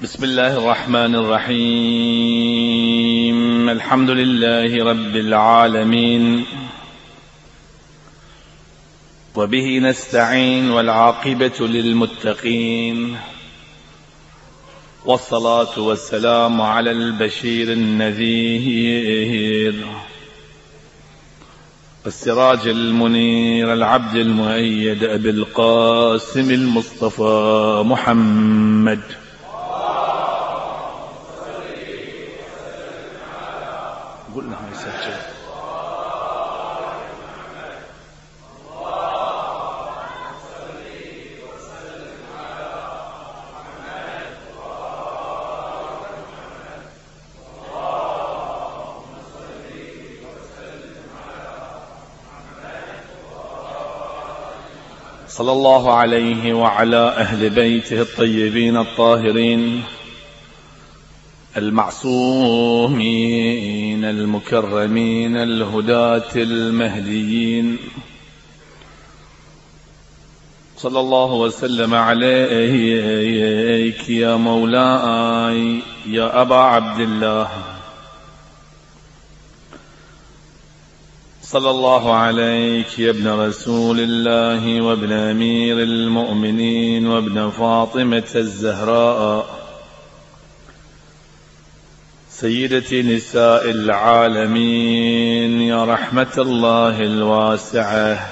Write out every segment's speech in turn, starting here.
بسم الله الرحمن الرحيم. الحمد لله رب العالمين، وبه نستعين، والعاقبة للمتقين، والصلاة والسلام على البشير النذير، السراج المنير، العبد المؤيد، أبي القاسم المصطفى محمد. قلنا هاي سجل. صلى الله عليه وعلى أهل بيته الطيبين الطاهرين المعصومين المكرمين الهداة المهديين، صلى الله وسلم عليك يا مولاي يا أبا عبد الله، صلى الله عليك يا ابن رسول الله وابن أمير المؤمنين وابن فاطمة الزهراء، سيدتي نساء العالمين، يا رحمة الله الواسعة،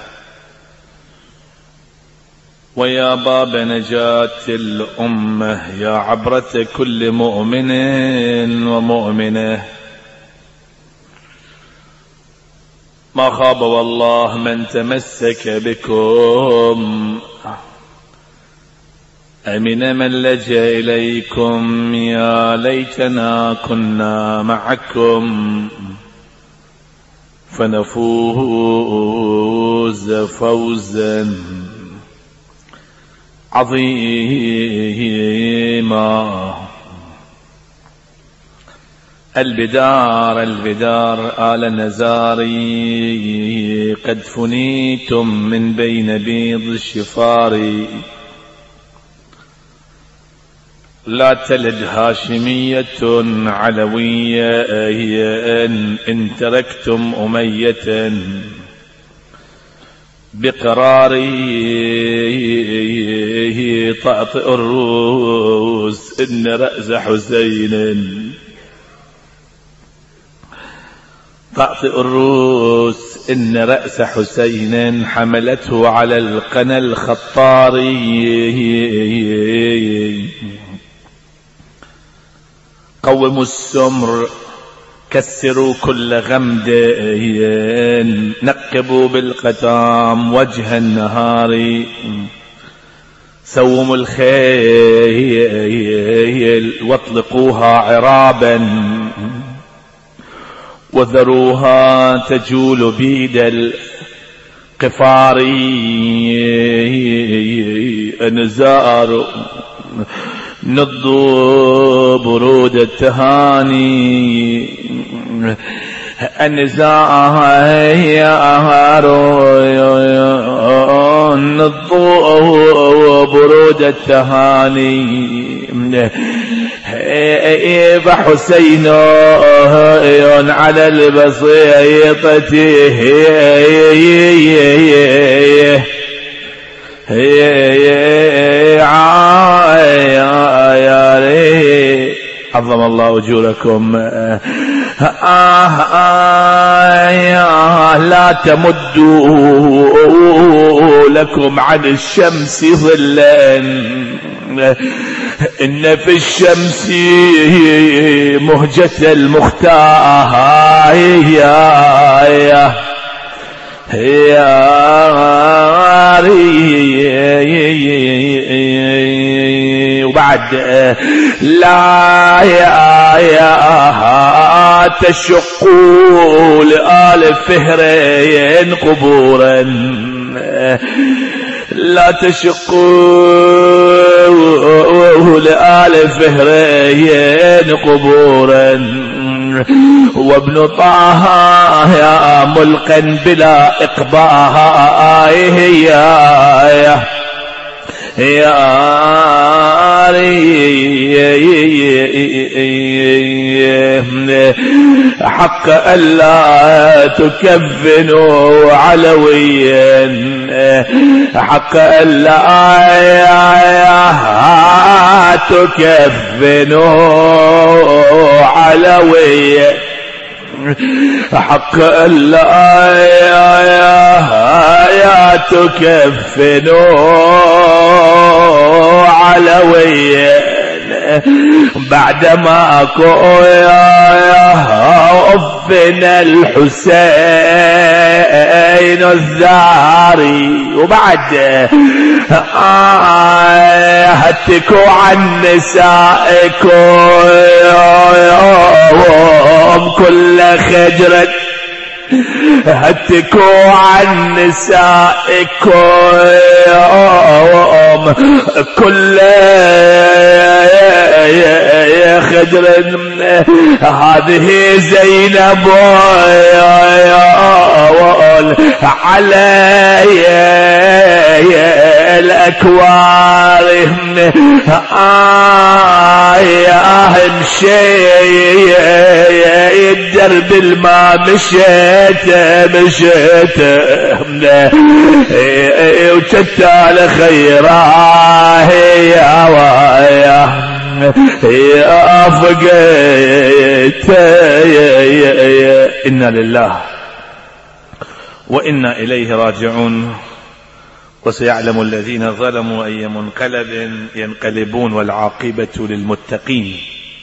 ويا باب نجاة الأمة، يا عبرة كل مؤمن ومؤمنة. ما خاب والله من تمسك بكم، أمن من لجأ إليكم، يا ليتنا كنا معكم فنفوز فوزا عظيما. البدار آل النزاري، قد فنيتم من بين بيض الشفار، لا تلد هاشمية علوية إن تركتم أمية بقراري، طأطئ الروس إن رأس حسين، طأطئ الروس إن رأس حسين حملته على القنا الخطاري. قوموا السمر، كسروا كل غمد، نقبوا بالقتام وجه النهار، سوموا الخيل واطلقوها عرابا، وذروها تجول بيد القفار. أنزار نضوا برود التهاني، أنزار نضوا برود التهاني، فحسين على البسيطة عظم الله أجوركم. لا تمدوا لكم عن الشمس ظلا، إن في الشمس مهجة المختار، وبعد لا تشقوا لآل فهرين قبورا، لا تشقوا لآل فهرين قبورا، وابن طه يا ملقا بلا إقباء، حق ألا تكفنوا علويا، حق ألا تكفنوا علويا، حق ألا تكفنوا علويا، بعدما كفن الحسين الزهري، وبعد هتكوا عن نسائكم كل خجرة، هتكوا عن نسائكم كل خجر. هذه زينب علي الأكوار، امشي الدرب الما مشيت وتتال خيراه يا فقيت. إنا لله وإنا إليه راجعون. وسيعلم الذين ظلموا أي منقلب ينقلبون والعاقبة للمتقين.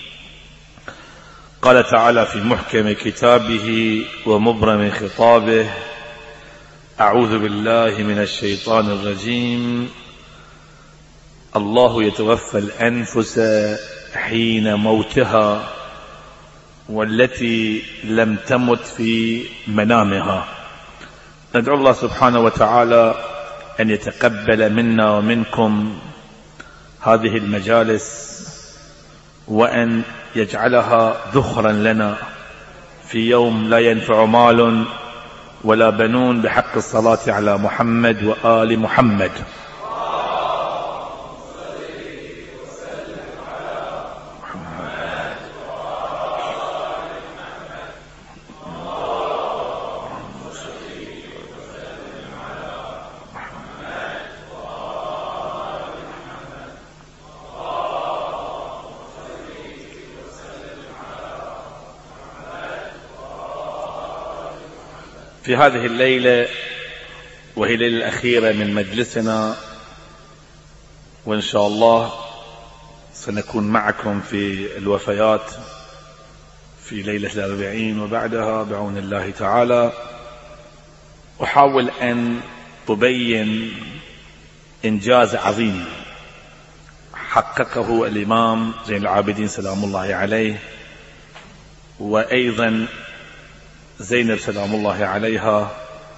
قال تعالى في محكم كتابه ومبرم خطابه: أعوذ بالله من الشيطان الرجيم. الله يتوفى الأنفس حين موتها والتي لم تمت في منامها. ندعو الله سبحانه وتعالى أن يتقبل منا ومنكم هذه المجالس، وأن يجعلها ذخرا لنا في يوم لا ينفع مال ولا بنون بحق الصلاة على محمد وآل محمد. في هذه الليلة وهي الليلة الأخيرة من مجلسنا، وإن شاء الله سنكون معكم في الوفيات في ليلة الأربعين وبعدها بعون الله تعالى. أحاول أن أبين إنجاز عظيم حققه الإمام زين العابدين سلام الله عليه، وأيضا زينب سلام الله عليها،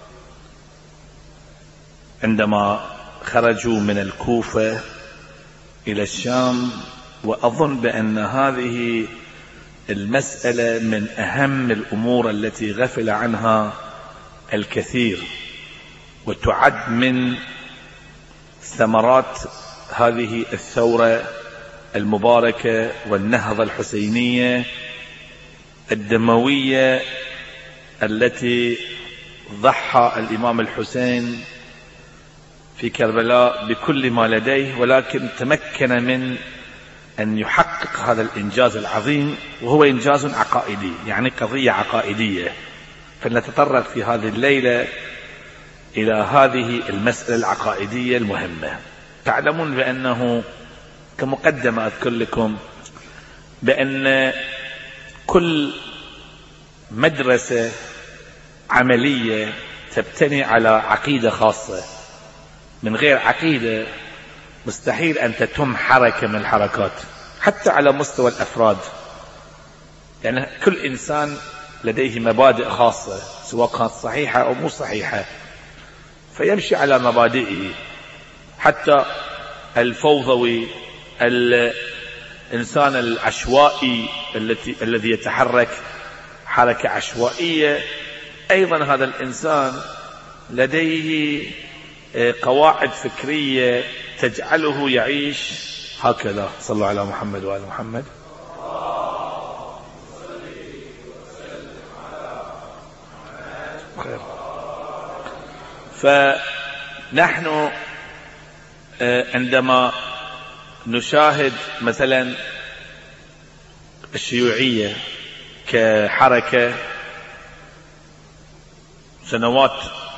عندما خرجوا من الكوفة إلى الشام. وأظن بأن هذه المسألة من أهم الأمور التي غفل عنها الكثير، وتعد من ثمرات هذه الثورة المباركة والنهضة الحسينية الدموية التي ضحى الإمام الحسين في كربلاء بكل ما لديه، ولكن تمكن من أن يحقق هذا الإنجاز العظيم، وهو إنجاز عقائدي، يعني قضية عقائدية. فلنتطرق في هذه الليلة إلى هذه المسألة العقائدية المهمة. تعلمون بأنه كمقدمة أذكر لكم بأن كل مدرسة عملية تبتني على عقيدة خاصة. من غير عقيدة مستحيل أن تتم حركة من الحركات، حتى على مستوى الأفراد. يعني كل إنسان لديه مبادئ خاصة، سواء كانت صحيحة أو مو صحيحة، فيمشي على مبادئه. حتى الفوضوي، الإنسان العشوائي الذي يتحرك حركة عشوائية، أيضا هذا الإنسان لديه قواعد فكرية تجعله يعيش هكذا. صلوا على محمد وآل محمد. خير. فنحن عندما نشاهد مثلا الشيوعية كحركة سنوات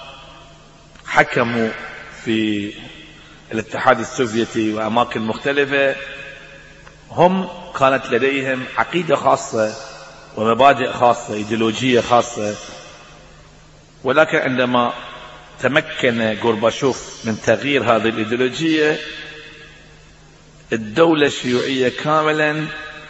حكموا في الاتحاد السوفيتي وأماكن مختلفة، هم كانت لديهم عقيدة خاصة ومبادئ خاصة، ايديولوجية خاصة، ولكن عندما تمكن غورباتشوف من تغيير هذه الايديولوجية، الدولة الشيوعية كاملا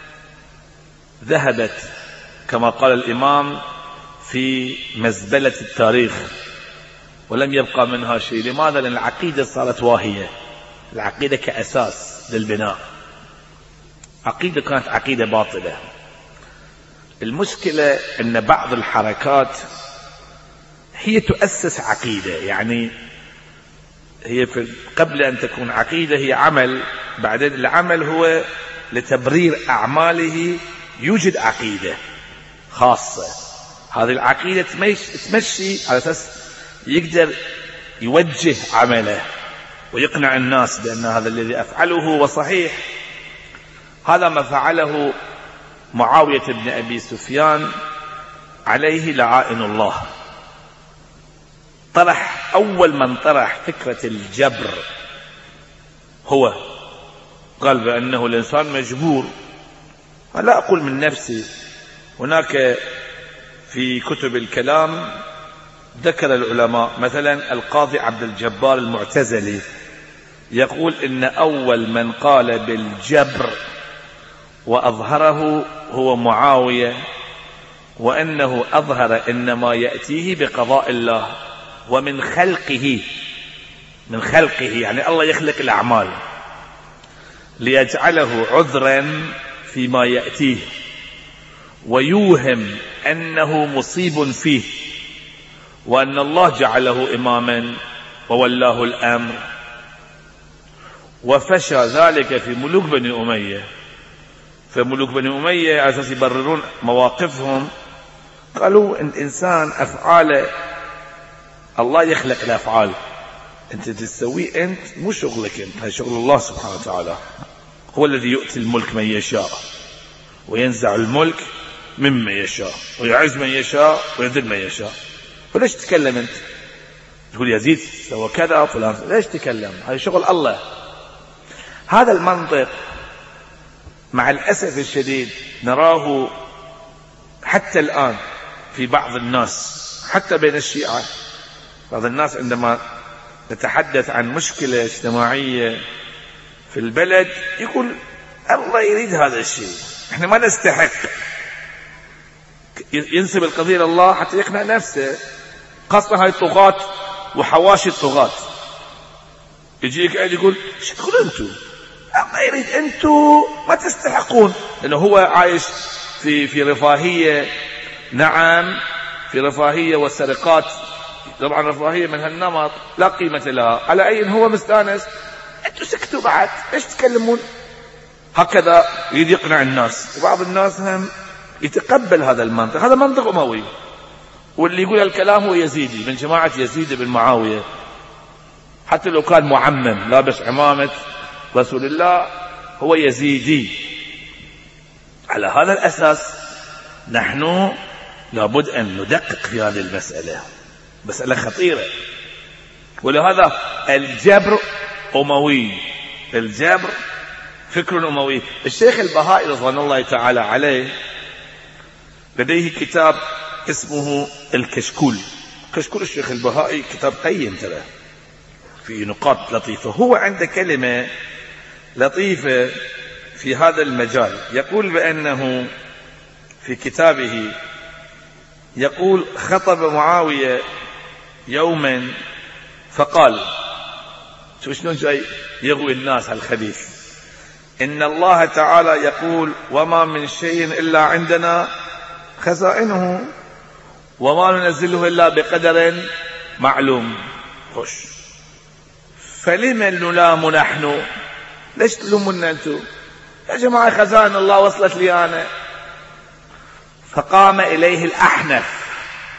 ذهبت كما قال الإمام في مزبلة التاريخ ولم يبقى منها شيء. لماذا؟ لأن العقيدة صارت واهية، العقيدة كأساس للبناء، عقيدة كانت عقيدة باطلة. المشكلة أن بعض الحركات هي تؤسس عقيدة، يعني هي قبل أن تكون عقيدة هي عمل، بعدين العمل هو لتبرير أعماله يوجد عقيدة خاصة. هذه العقيدة تمشي على أساس يقدر يوجه عمله ويقنع الناس بأن هذا الذي أفعله هو صحيح. هذا ما فعله معاوية بن أبي سفيان عليه لعائن الله. طرح أول من طرح فكرة الجبر هو، قال بأنه الإنسان مجبور. لا أقول من نفسي، هناك في كتب الكلام ذكر العلماء مثلا القاضي عبد الجبار المعتزلي يقول إن أول من قال بالجبر وأظهره هو معاوية، وأنه أظهر إنما يأتيه بقضاء الله ومن خلقه، من خلقه يعني الله يخلق الأعمال ليجعله عذرا فيما يأتيه ويوهم أنه مصيب فيه، وأن الله جعله إماما وولاه الأمر. وفشى ذلك في ملوك بني أمية، فملوك بني أمية على أساس يبررون مواقفهم قالوا إن الإنسان أفعاله الله يخلق الأفعال، أنت تسويه أنت مو شغلك أنت، هذا شغل الله سبحانه وتعالى، هو الذي يؤتي الملك من يشاء وينزع الملك ممن يشاء ويعز من يشاء ويذل من يشاء. فليش تتكلم أنت تقول يزيد سوى كذا فلان؟ ليش تتكلم؟ هذا شغل الله. هذا المنطق مع الأسف الشديد نراه حتى الآن في بعض الناس، حتى بين الشيعة. بعض الناس عندما نتحدث عن مشكلة اجتماعية في البلد يقول الله يريد هذا الشيء، احنا ما نستحق، ينسب القضية لله حتى يقنع نفسه، خاصة هاي الطغاة وحواشي الطغاة. يجيك قاعد يقول شو تقولوا انتم؟ الله يريد، انتم ما تستحقون، لأنه هو عايش في رفاهية. نعم في رفاهية والسرقات طبعا رفاهية من هالنمط لا قيمة لها، على أي هو مستانس. انتم سكتوا بعد، ايش تكلمون؟ هكذا يريد يقنع الناس. وبعض الناس هم يتقبل هذا المنطق، هذا منطق أموي، واللي يقول الكلام هو يزيدي من جماعة يزيد بن معاوية، حتى لو كان معمم لابس عمامة رسول الله هو يزيدي. على هذا الأساس نحن لابد أن ندقق في هذه المسألة، مسألة خطيرة. ولهذا الجبر أموي، الجبر فكر أموي. الشيخ البهائي رضوان الله تعالى عليه لديه كتاب اسمه الكشكول. كشكول الشيخ البهائي كتاب قيم ترى، في نقاط لطيفة. هو عنده كلمة لطيفة في هذا المجال، يقول بأنه في كتابه يقول خطب معاوية يوما فقال، شو شلون جاي يغوي الناس الخبيث، إن الله تعالى يقول وما من شيء إلا عندنا خزائنه وما ننزله إلا بقدر معلوم. خوش. فلم نلام نحن؟ ليش تلومنا انتم يا جماعة؟ خزائن الله وصلت لي انا. فقام اليه الاحنف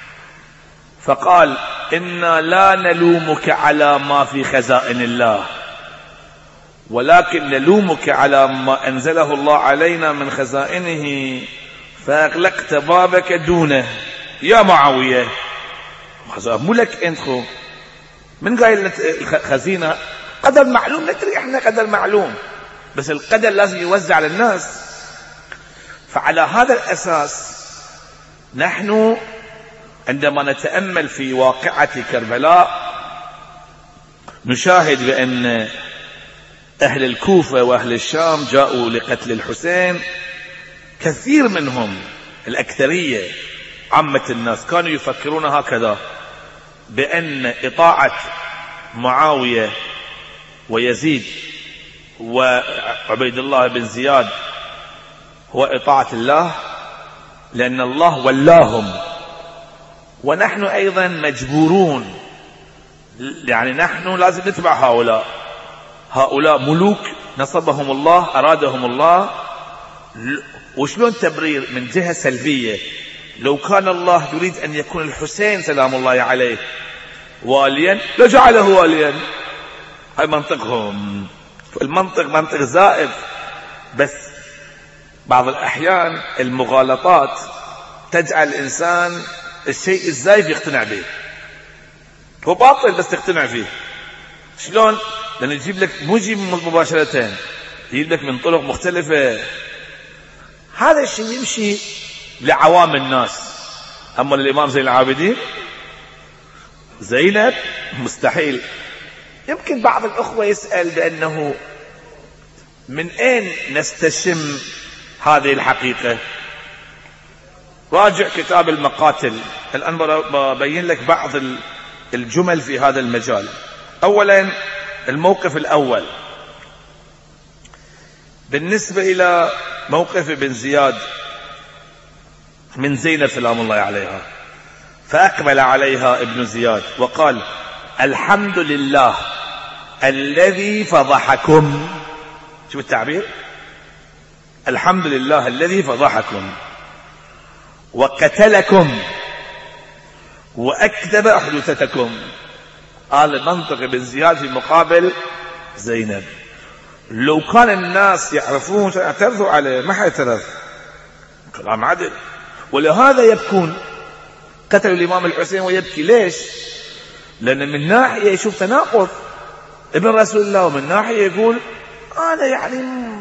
فقال إنا لا نلومك على ما في خزائن الله، ولكن نلومك على ما أنزله الله علينا من خزائنه فأغلقت بابك دونه. يا معاوية، خزائن مو لك انت، من قايل الخزينة قدر معلوم، ندري احنا قدر معلوم، بس القدر لازم يوزع على الناس. فعلى هذا الأساس نحن عندما نتأمل في واقعة كربلاء نشاهد بأن أهل الكوفة وأهل الشام جاءوا لقتل الحسين. كثير منهم، الأكثرية عامة الناس، كانوا يفكرون هكذا، بأن إطاعة معاوية ويزيد وعبيد الله بن زياد هو إطاعة الله، لأن الله ولاهم، ونحن أيضا مجبورون، يعني نحن لازم نتبع هؤلاء ملوك نصبهم الله، أرادهم الله. وشلون تبرير من جهة سلبية؟ لو كان الله يريد أن يكون الحسين سلام الله عليه واليا لجعله واليا. هاي منطقهم، المنطق منطق زائف، بس بعض الأحيان المغالطات تجعل الإنسان الشيء الزايف يقتنع به، هو باطل بس تقتنع فيه. شلون؟ لأنه يجيب لك، مو يجيب مباشرة، يجيب لك من طرق مختلفة. هذا الشيء يمشي لعوام الناس، أما للإمام زين العابدين زينب مستحيل. يمكن بعض الأخوة يسأل بأنه من أين نستشم هذه الحقيقة؟ راجع كتاب المقاتل، الآن ببين لك بعض الجمل في هذا المجال. أولا، الموقف الأول بالنسبة إلى موقف ابن زياد من زينب سلام الله عليها، فأقبل عليها ابن زياد وقال: الحمد لله الذي فضحكم. شوف التعبير، الحمد لله الذي فضحكم وقتلكم وأكذب أحدثتكم. قال منطق ابن زياد في مقابل زينب. لو كان الناس يعرفون اعترضوا عليه، ما حيعترض، كلام عدل. ولهذا يبكون، قتلوا الإمام الحسين ويبكي. ليش؟ لأن من ناحية يشوف تناقض ابن رسول الله، ومن ناحية يقول أنا يعني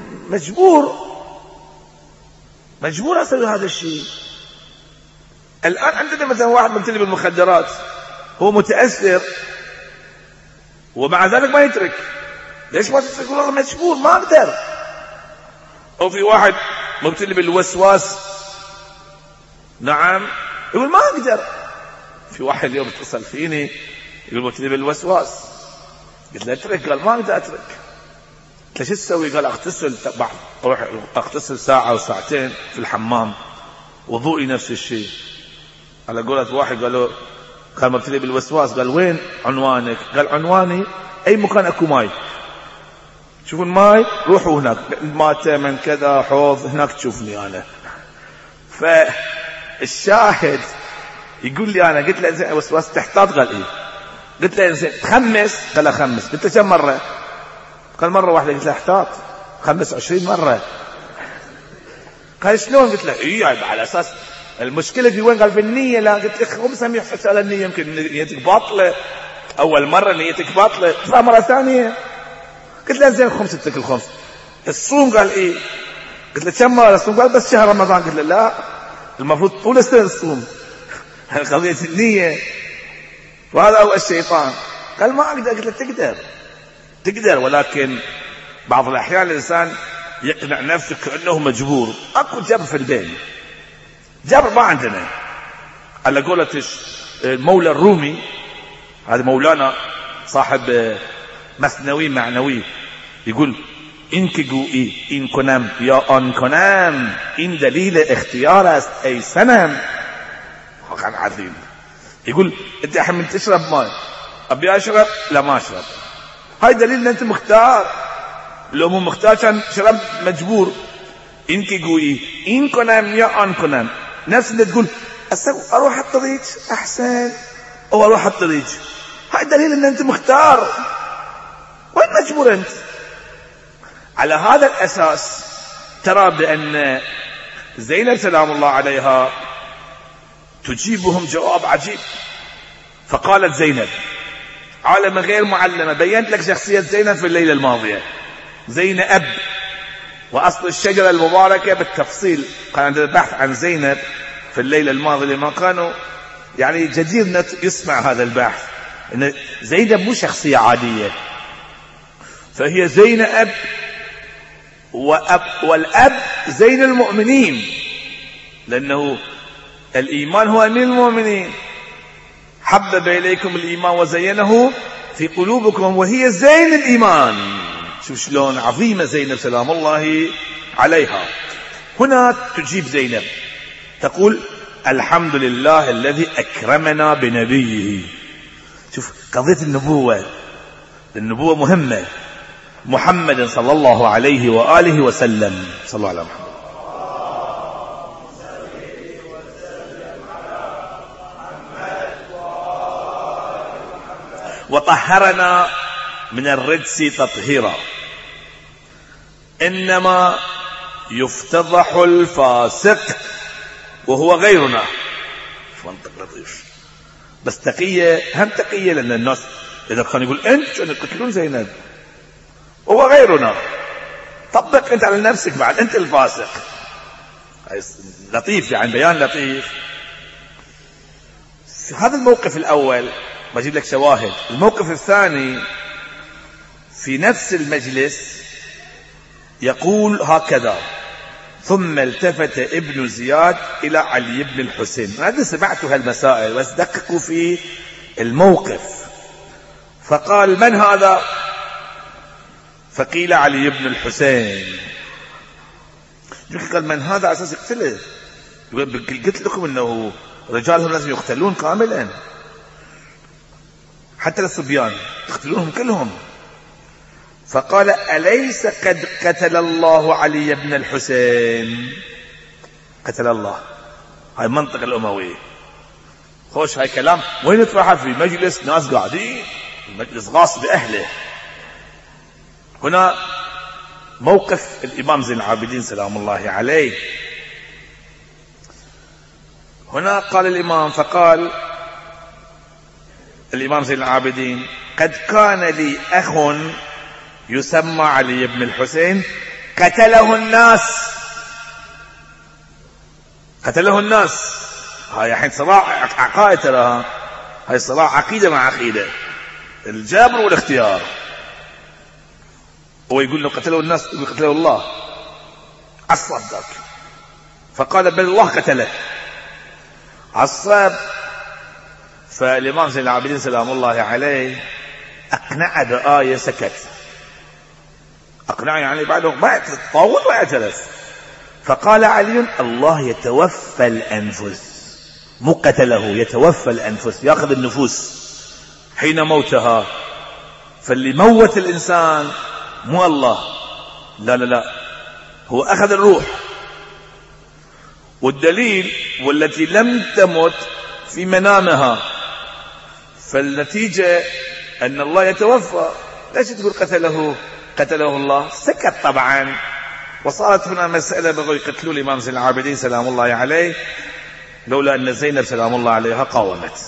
مجبور أسوي هذا الشيء. الآن عندنا مثلا واحد مبتلي بالمخدرات، هو متأثر ومع ذلك ما يترك. ليش ما تترك؟ والله مجبور، ما أقدر. أو في واحد مبتلي بالوسواس، نعم، يقول ما أقدر. في واحد اليوم اتصل فيني يقول مبتلي بالوسواس، قلت له اترك، قال ما أقدر أترك. قلت له شو تسوي؟ قال أغتسل، أروح أغتسل ساعة أو ساعتين في الحمام، وضوئي نفس الشيء. على قولة واحد قالوا كان مبتلي بالوسواس، قال وين عنوانك؟ قال عنواني أي مكان أكو ماي، تشوفون ماي روحوا هناك، ماته من كذا حوض هناك تشوفني أنا. فالشاهد يقول لي أنا، قلت له زين وسواس تحتاط؟ قال إيه. قلت له زين تخمس؟ قال أخمس. قلت له كم مرة؟ قال مرة واحدة. قلت له احتاط، خمس 20 مرة. قال شلون؟ قلت له إيه على أساس المشكلة في وين؟ قال في النية. لا. قلت له خمسة يحفظ على النية، يمكن نيتك باطلة، أول مرة نيتك باطلة، تفهم مرة ثانية. قلت له زين خمستك الخمس. الصوم؟ قال إيه. قلت له كم مرة الصوم؟ قال بس شهر رمضان. قلت له لا، المفروض طول السنة الصوم، قضية النية، وهذا هو الشيطان. قال ما أقدر. قلت له تقدر، ولكن بعض الأحيان الإنسان يقنع نفسه كأنه مجبور. أكو جبر في البين، جبر ما عندنا. على قولة المولى الرومي، هذا مولانا صاحب مثنوي معنوي، يقول إنكجو إن كنم يا أن كنم إن دليل اختيار است أي سنم. وكان عظيم. يقول أنت أحمل تشرب ماء، أبي أشرب؟ لا ما أشرب. هاي دليل ان انت مختار. لو مو مختار كان شرب مجبور. انك قوي ان كنم يا ان كنم، نفس اللي تقول اروح الطريق احسن او اروح الطريق، هاي دليل ان انت مختار. وين مجبور انت؟ على هذا الاساس ترى بان زينب سلام الله عليها تجيبهم جواب عجيب. فقالت زينب عالمة غير معلمة، بينت لك شخصية زينب في الليلة الماضية. زينب وأصل الشجرة المباركة بالتفصيل، كان عندنا بحث عن زينب في الليلة الماضية لما كانوا يعني جدير يسمع هذا البحث. إن زينب مو شخصية عادية، فهي زينب والأب زين المؤمنين، لأنه الإيمان هو أمير المؤمنين. حبب إليكم الإيمان وزينه في قلوبكم وهي زين الإيمان. شوف شلون عظيمة زينب سلام الله عليها. هنا تجيب زينب تقول الحمد لله الذي أكرمنا بنبيه. شوف قضية النبوة مهمة. محمد صلى الله عليه وآله وسلم، صلى الله عليه وسلم. وطهرنا من الرجس تطهيرا. إنما يفتضح الفاسق وهو غيرنا. شو منطق لطيف. بس تقية، هم تقية، لأن الناس إذا كان يقول أنت كانوا يقتلون زينب وهو غيرنا، طبق أنت على نفسك بعد، أنت الفاسق. لطيف، يعني بيان لطيف. في هذا الموقف الأول بجيب لك شواهد. الموقف الثاني في نفس المجلس يقول هكذا: ثم التفت ابن زياد إلى علي بن الحسين. هذا سمعت هالمسائل بس دققوا في الموقف. فقال: من هذا؟ فقيل: علي بن الحسين. قال: من هذا؟ أساس يقتله. قلت لكم أنه رجالهم لازم يقتلون كاملا، حتى الصبيان يقتلونهم كلهم. فقال: أليس قد قتل الله علي بن الحسين؟ قتل الله. هاي منطق الأموي. خوش هاي كلام وين يطرح في مجلس ناس قاعدين، المجلس غاص بأهله. هنا موقف الإمام زين العابدين سلام الله عليه. هنا قال الإمام، فقال الإمام زين العابدين: قد كان لي أخ يسمى علي بن الحسين قتله الناس. قتله الناس. هاي الحين صراع عقائد، ترى هاي صراع عقيدة مع عقيدة، الجبر والاختيار. هو يقول له قتله الناس، يقول قتله الله. عصب ذاك، فقال: بل الله قتله. عصب. فالإمام زين العابدين سلام الله عليه أقنع بآية، سكت. أقنع يعني بعده ما طاول ما اعترف. فقال علي: الله يتوفى الأنفس، مو قتله، يتوفى الأنفس، يأخذ النفوس حين موتها. فاللي موت الإنسان مو الله، لا لا لا، هو أخذ الروح. والدليل: والتي لم تمت في منامها. فالنتيجة أن الله يتوفى. ليش تقول قتله الله؟ سكت طبعا. وصارت هنا مسألة بغوا يقتلوا الإمام زين العابدين سلام الله عليه، لولا أن زينب سلام الله عليها قاومت.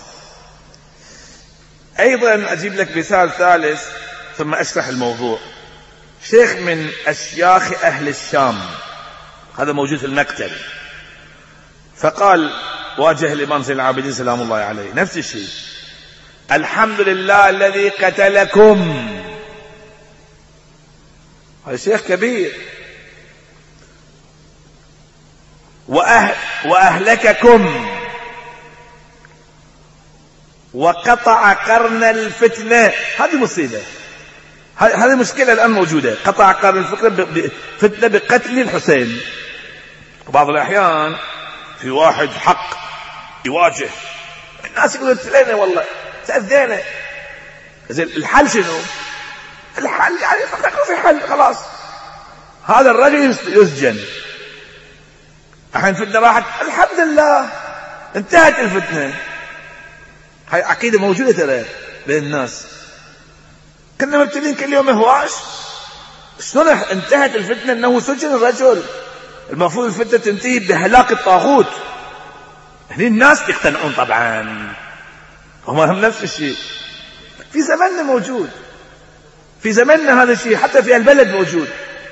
أيضا أجيب لك مثال ثالث ثم أشرح الموضوع. شيخ من أشياخ أهل الشام، هذا موجود في المكتب، فقال واجه الإمام زين العابدين سلام الله عليه نفس الشيء: الحمد لله الذي قتلكم. هذا شيخ كبير. وأهلككم وقطع قرن الفتنة. هذه مصيبة، هذه مشكلة الآن موجودة. قطع قرن الفتنة بقتل الحسين. بعض الأحيان في واحد حق يواجه الناس، يقولون تلينا والله تأذينا. الحل شنو؟ يعني فقط في حل خلاص. هذا الرجل يسجن. الحين الفتنة راحت، الحمد لله انتهت الفتنة. هاي عقيدة موجودة ترى بين الناس، كنا مبتلين كل يوم هواش. شلون انتهت الفتنة؟ انه سجن الرجل. المفروض الفتنة تنتهي بهلاك الطاغوت. هني الناس يقتنعون طبعا، هم نفس الشيء في زمننا موجود، في زمننا هذا الشيء حتى في البلد موجود.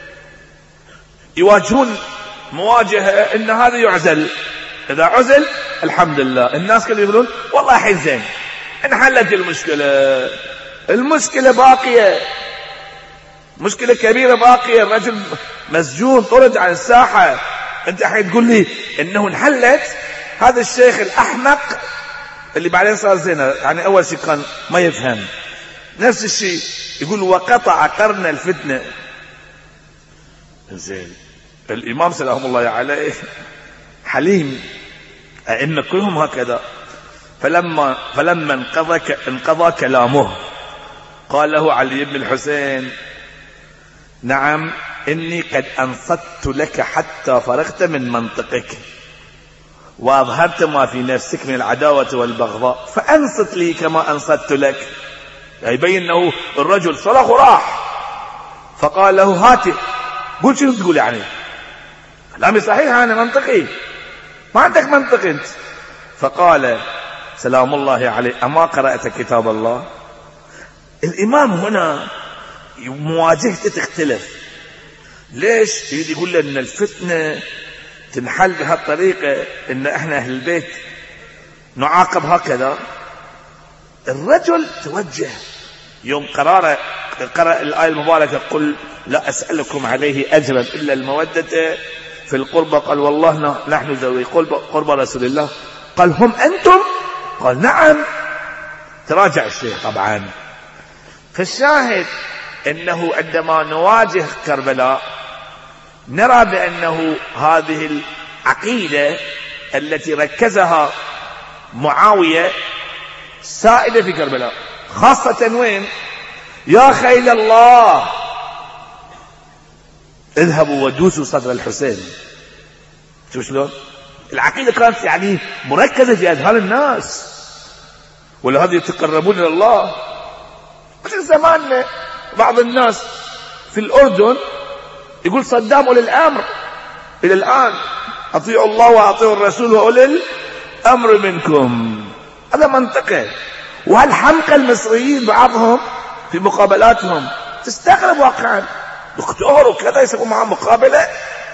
يواجهون مواجهة ان هذا يعزل، اذا عزل الحمد لله الناس كانوا يقولون والله الحين زين انحلت المشكلة. المشكلة باقية، مشكلة كبيرة باقية. الرجل مسجون طرد عن الساحة، انت الحين تقول لي انه انحلت؟ هذا الشيخ الاحمق اللي بعدين صار زين، يعني اول شيء كان ما يفهم. نفس الشيء يقول وقطع قرن الفتنة. زين الامام سلام الله عليه حليم، ائمة كلهم هكذا. فلما انقضى كلامه قال له علي بن الحسين نعم إني قد أنصت لك حتى فرغت من منطقك وأظهرت ما في نفسك من العداوة والبغضاء، فأنصت لي كما أنصت لك. يبين أنه الرجل صرخ وراح، فقال له هاتي قل شنو تقول، يعني كلامي صحيح أنا منطقي، ما عندك منطق أنت. فقال سلام الله عليه أما قرأت كتاب الله؟ الإمام هنا مواجهته تختلف. ليش؟ يريد يقول له ان الفتنة تنحل بهالطريقة، ان احنا اهل البيت نعاقب هكذا. الرجل توجه يوم قرأ الآية المباركة قل لا أسألكم عليه أجرا إلا المودة في القربى، قال والله نحن ذوي قربى رسول الله. قال هم أنتم؟ قال نعم. تراجع الشيخ طبعا. فالشاهد انه عندما نواجه كربلاء نرى بانه هذه العقيدة التي ركزها معاوية سائدة في كربلاء، خاصة وين؟ يا خيل الله اذهبوا ودوسوا صدر الحسين. شو شلون العقيدة كانت يعني مركزة في اذهان الناس، ولهذا يتقربون الى الله. مثل زماننا بعض الناس في الأردن يقول صدام أولي الأمر إلى الآن، أطيعوا الله وأطيعوا الرسول وأولي الأمر منكم. هذا منطقة. وهالحمقى المصريين بعضهم في مقابلاتهم تستغرب واقعا، دكتور وكذا يسوون معه مقابلة،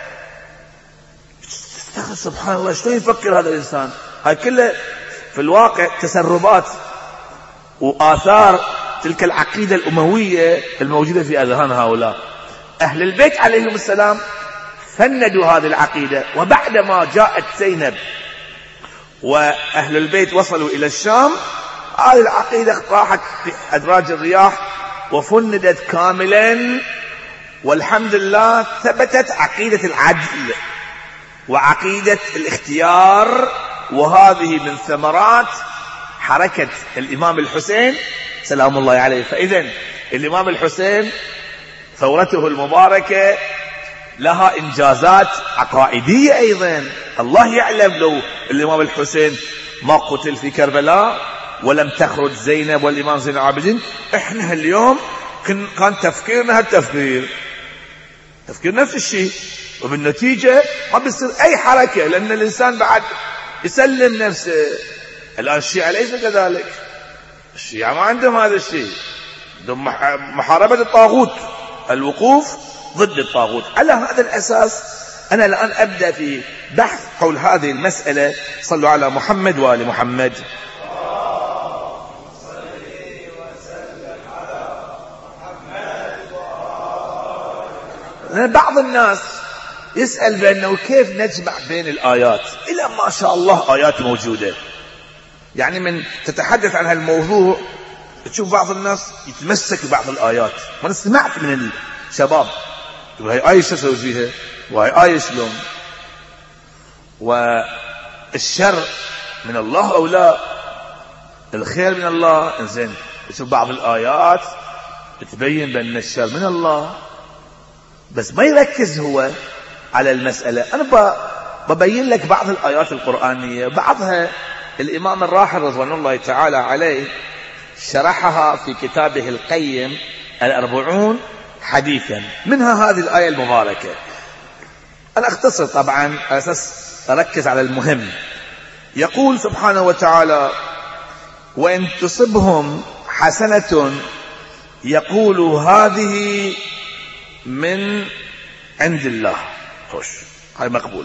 تستغرب سبحان الله شلون يفكر هذا الإنسان. هاي كلها في الواقع تسربات وآثار تلك العقيدة الأموية الموجودة في أذهان هؤلاء. أهل البيت عليهم السلام فندوا هذه العقيدة، وبعدما جاءت زينب وأهل البيت وصلوا إلى الشام هذه العقيدة راحت في أدراج الرياح وفندت كاملا، والحمد لله ثبتت عقيدة العدل وعقيدة الاختيار، وهذه من ثمرات حركة الإمام الحسين سلام الله عليه. فإذن الإمام الحسين ثورته المباركة لها إنجازات عقائدية أيضا. الله يعلم لو الإمام الحسين ما قتل في كربلاء ولم تخرج زينب والإمام زين العابدين، إحنا اليوم كان تفكيرنا هالتفكير، تفكير نفس الشيء، وبالنتيجة ما بيصير أي حركة، لأن الإنسان بعد يسلم نفسه. الآن الشيعة ليس كذلك، الشيعة ما عندهم هذا الشيء، عندهم محاربة الطاغوت، الوقوف ضد الطاغوت. على هذا الأساس أنا الآن أبدأ في بحث حول هذه المسألة. صلوا على محمد وآل محمد. بعض الناس يسأل بأنه كيف نجمع بين الآيات. إلى ما شاء الله آيات موجودة، يعني من تتحدث عن هالموضوع تشوف بعض الناس يتمسك ببعض الآيات. وأنا سمعت من الشباب تقول هاي آية شو أسوي فيها، وهاي آية شلون، والشر من الله أو لا، الخير من الله. إنزين تشوف بعض الآيات تبين بأن الشر من الله، بس ما يركز هو على المسألة. أنا ببين لك بعض الآيات القرآنية، بعضها الإمام الراحل رضوان الله تعالى عليه شرحها في كتابه القيم 40 حديثا، منها هذه الآية المباركة. أنا أختصر طبعا على أساس أركز على المهم. يقول سبحانه وتعالى: وإن تصبهم حسنة يقولوا هذه من عند الله. خوش، هاي مقبول،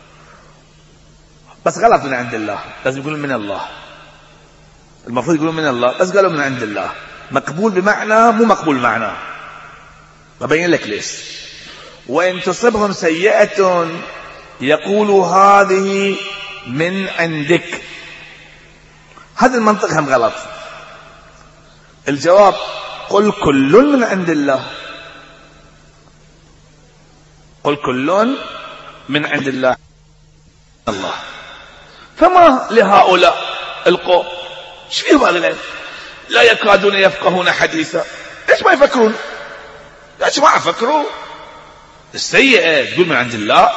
بس غلط من عند الله، لازم يقولون من الله. المفروض يقولون من الله، بس قالوا من عند الله. مقبول بمعنى مو مقبول معنى. ببين لك ليش. وإن تصبهم سيئة يقولوا هذه من عندك. هذا المنطق هم غلط. الجواب: قل كل من عند الله. قل كل من عند الله. فما لهؤلاء القوم ايش فيهم هذا؟ لا يكادون يفقهون حديثا. ليش ما يفكرون؟ يا جماعة فكروا. السيئة تقول من عند الله،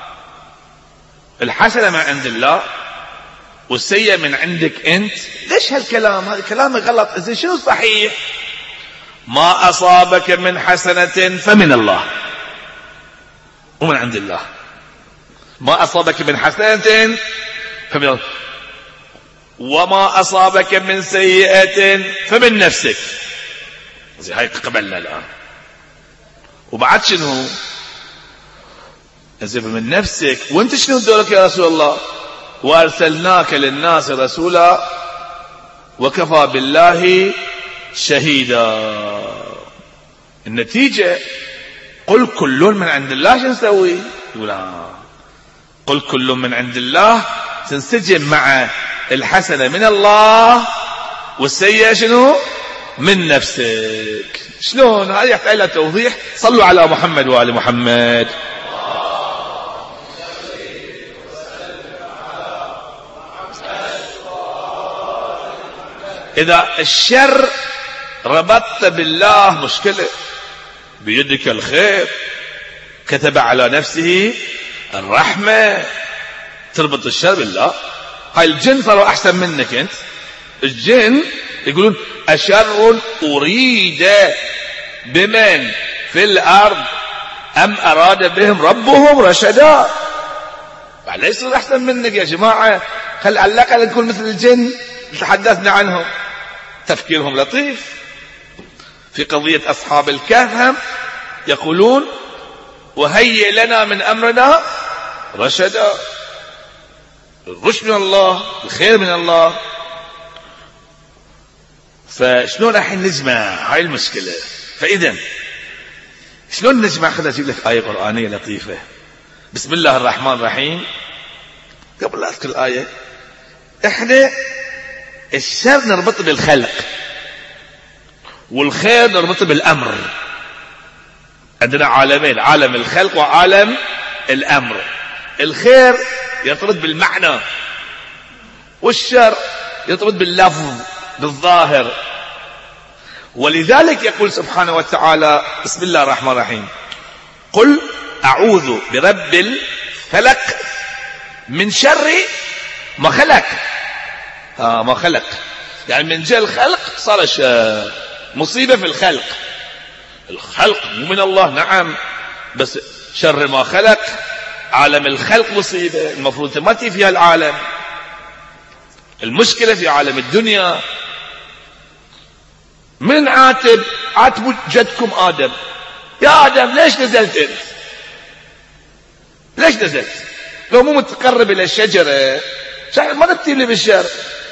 الحسنة من عند الله، والسيئة من عندك انت. ليش هالكلام؟ هذا كلام غلط. إذن شنو صحيح؟ ما أصابك من حسنة فمن الله ومن عند الله. ما أصابك من حسنة فمن الله، وما أصابك من سيئة فمن نفسك. زي هاي قبلنا الآن. وبعد شنو؟ زي من نفسك. وانت شنو دورك يا رسول الله؟ وارسلناك للناس رسولا وكفى بالله شهيدا. النتيجة: قل كل من عند الله. شو نسوي؟ يقول قل كل من عند الله تنسجم مع الحسنة من الله، والسيئة شنو؟ من نفسك. شلون؟ هذه يحتاج لها توضيح. صلوا على محمد وآل محمد. إذا الشر ربطت بالله مشكلة. بيدك الخير، كتب على نفسه الرحمة، تربط الشر بالله. هاي الجن صاروا أحسن منك أنت. الجن يقولون: أشر أريد بمن في الأرض أم أراد بهم ربهم رشدا. لا يصير أحسن منك يا جماعة. خل على الأقل نكون مثل الجن تحدثنا عنهم. تفكيرهم لطيف. في قضية أصحاب الكهف يقولون: وهيئ لنا من أمرنا رشدا. الرشد من الله، الخير من الله. فشلون راح نجمع؟ هاي المشكلة. فإذا شلون نجمع؟ خليني أجيب لك آية قرآنية لطيفة. بسم الله الرحمن الرحيم. قبل لا أذكر الآية، إحنا الشر نربط بالخلق، والخير نربط بالأمر. عندنا عالمين: عالم الخلق وعالم الأمر. الخير يرتبط بالمعنى، والشر يرتبط باللفظ بالظاهر. ولذلك يقول سبحانه وتعالى: بسم الله الرحمن الرحيم: قل أعوذ برب الفلق من شر ما خلق. ما خلق يعني من جاء الخلق صار مصيبة في الخلق. الخلق مو من الله، نعم، بس شر ما خلق، عالم الخلق مصيبة. المفروض ما تي فيها العالم. المشكلة في عالم الدنيا. من عاتبوا جدكم آدم: يا آدم ليش نزلت انت؟ ليش نزلت؟ لو مو متقرب إلى الشجرة ما نبتي لي بالشر.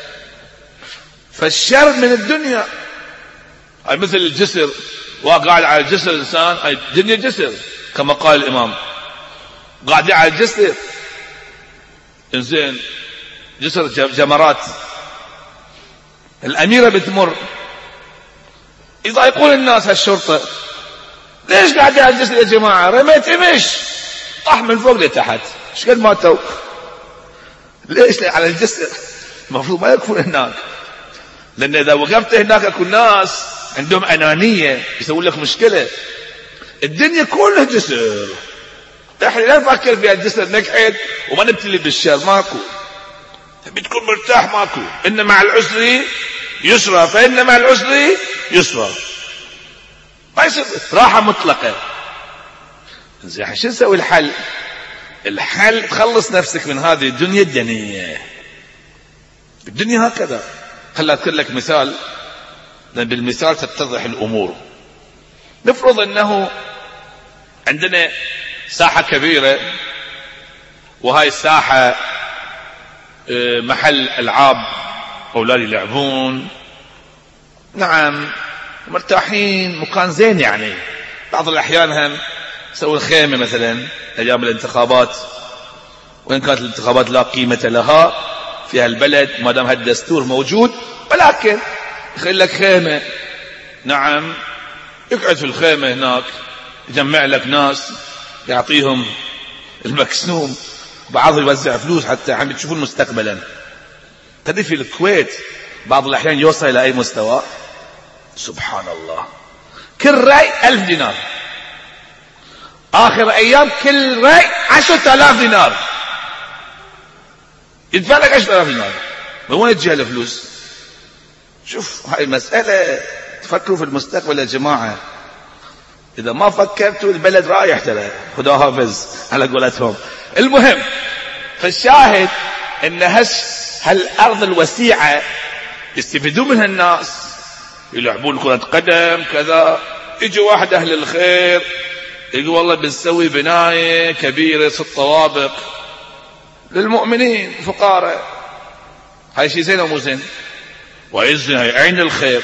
فالشر من الدنيا. هاي مثل الجسر، وقاعد على الجسر الإنسان. هاي الدنيا جسر كما قال الإمام، قاعدين على الجسر. إنزين جسر جمرات. الأميرة بتمر، يضايقون الناس هالشرطة: ليش قاعدين على الجسر يا جماعة؟ رميت إمش طاح من فوق لتحت. ايش قد ماتوا؟ ليش على الجسر؟ المفروض ما يكون هناك، لأن إذا وقفت هناك أكو ناس عندهم أنانية يسوون لك مشكلة. الدنيا كلها جسر، احنا لا نفكر في الجسر نقعد وما نبتلي بالشر، ماكو. تبي تكون مرتاح، ماكو. إن مع العسر يسرا فإن مع العسر يسرا، ما يصير راحة مطلقة. زين شو نسوي؟ الحل تخلص نفسك من هذه الدنيا الدنية. الدنيا هكذا. خلي أذكر لك مثال، لأن بالمثال تتضح الأمور. نفرض أنه عندنا ساحة كبيرة، وهاي الساحة محل ألعاب، أولاد يلعبون، نعم، مرتاحين، مكان زين. يعني بعض الأحيان هم سووا الخيمة مثلا أيام الانتخابات، وإن كانت الانتخابات لا قيمة لها في هالبلد ما دام هالدستور موجود، ولكن يخلي لك خيمة، نعم، يقعد في الخيمة هناك، يجمع لك ناس، يعطيهم المكسوم، بعضهم يوزع فلوس حتى عم تشوفون مستقبلا. تدري في الكويت بعض الأحيان يوصل إلى أي مستوى؟ سبحان الله، كل رأي 1000 دينار، آخر أيام كل رأي 10,000 دينار، يدفع لك 10,000 دينار. من وين تجي هالفلوس؟ شوف، هاي مسألة تفكروا في المستقبل يا جماعة. إذا ما فكرتوا البلد رايح، ترى خدا حافظ على قولتهم. المهم، فالشاهد إن هالأرض الوسيعة يستفيدوا منها الناس، يلعبون كرة قدم كذا. يجي واحد أهل الخير يقول والله بنسوي بناية كبيرة 6 طوابق للمؤمنين فقراء. هاي شيء زين أو مو زين؟ وعزنا هاي عين الخير.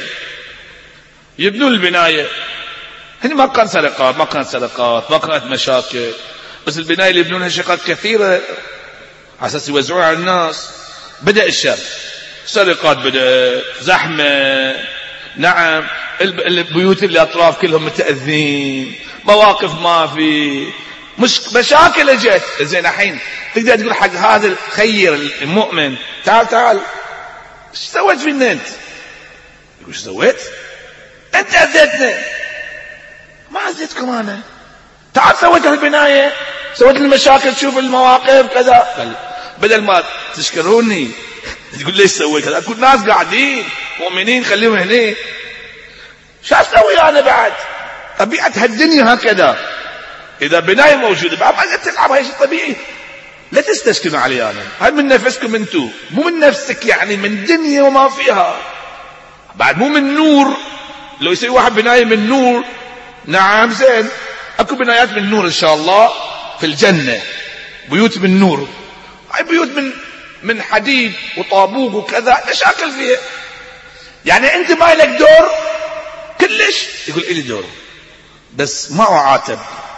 يبنوا البناية، هني ما كان سرقات، ما كانت مشاكل، بس البناية اللي يبنونها شقات كثيرة على أساس يوزعوها على الناس. بدأ الشر، سرقات، بدأ زحمة، نعم، البيوت اللي أطراف كلهم متأذين، مواقف ما في، مش مشاكل اجت. زين الحين تقدر تقول حق هذا الخير المؤمن تعال ايش سويت فينا انت؟ يقول ايش سويت؟ انت اذيتنا. ما اذيتكم انا، تعال سويت البنايه، سويت المشاكل، تشوف المواقف كذا. بدل ما تشكروني تقول ليش سويت كذا، اكو ناس قاعدين مؤمنين خليهم هنا، شو اسوي انا بعد؟ طبيعه هالدنيا هكذا. اذا بنايه موجوده بعد ما تلعب، هاي شيء طبيعي، لا تستشكلوا علي انا، هاي من نفسكم انتو، مو من نفسك، يعني من دنيا وما فيها. بعد مو من نور. لو يسوي واحد بنايه من نور، نعم زين، اكو بنايات من نور ان شاء الله في الجنه، بيوت من نور. هاي بيوت من حديد وطابوق وكذا، مشاكل فيها. يعني انت ما لك دور كلش. يقول إلي دور، بس ما اعاتب،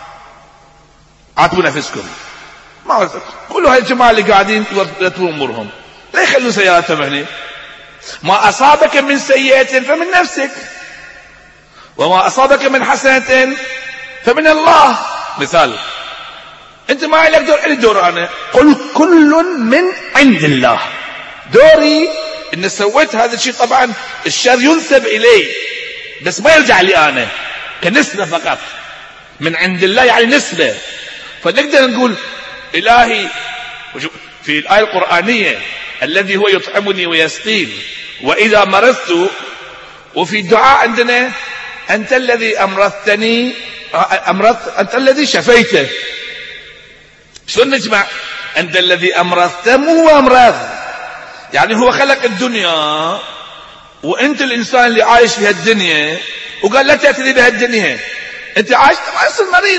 عاتبوا نفسكم. ما كل هاي الجماعة اللي قاعدين يرتبون امورهم، لا يخلون سيئاتهم هنا. ما اصابك من سيئة فمن نفسك، وما اصابك من حسنة فمن الله. مثال، انت ما لك دور، إلي دور انا. قل كل من عند الله. دوري ان سويت هذا الشيء، طبعا الشر ينسب الي بس ما يرجع لي انا، كنسبة فقط. من عند الله يعني نسبة. فنقدر نقول إلهي في الآية القرآنية الذي هو يطعمني ويسقين وإذا مرضت، وفي الدعاء عندنا أنت الذي أمرضتني، أنت الذي شفيته. شلون نجمع؟ أنت الذي أمرضت، مو هو أمراض، يعني هو خلق الدنيا وأنت الإنسان اللي عايش في هالدنيا، وقال لا تأتي بهالدنيا، أنت عايش ما يصير مريض.